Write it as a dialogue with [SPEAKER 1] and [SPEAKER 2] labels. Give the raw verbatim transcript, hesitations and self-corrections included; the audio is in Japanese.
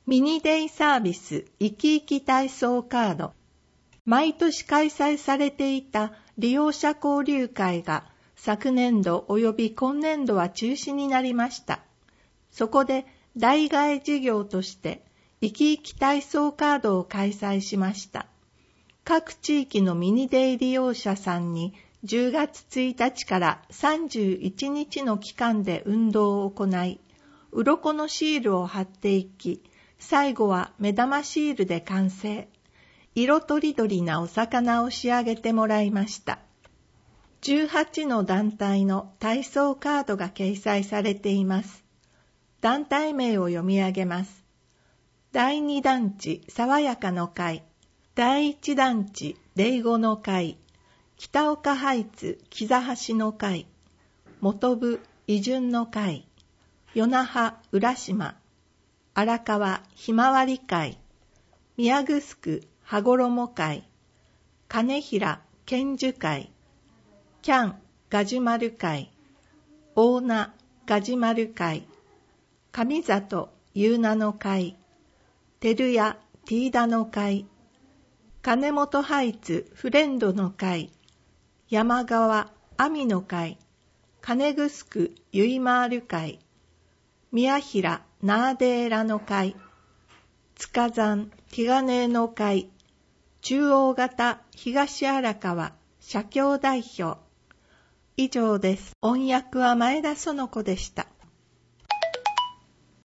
[SPEAKER 1] ミニデイサービスいきいき体操カード。毎年開催されていた利用者交流会が昨年度及び今年度は中止になりました。そこで代替事業としていきいき体操カードを開催しました。各地域のミニデイ利用者さんにじゅうがつついたちからさんじゅういちにちの期間で運動を行い、鱗のシールを貼っていき、最後は目玉シールで完成。色とりどりなお魚を仕上げてもらいました。じゅうはちの団体の体操カードが掲載されています。団体名を読み上げます。だいに団地爽やかの会、だいいち団地礼語の会、北岡ハイツ木座橋の会、本部伊順の会、与那覇浦島、荒川ひまわり会、宮城羽衣会、金平剣樹会、キャンガジュマル会、大名ガジュマル会、上里ゆうなの会、照屋ティーダの会、金本ハイツフレンドの会、山川アミの会、金城ゆいまーる会、宮平ナーデーラの会、塚山ティガネーの会、中央型東荒川社協代表。以上です。音訳は前田園子でした。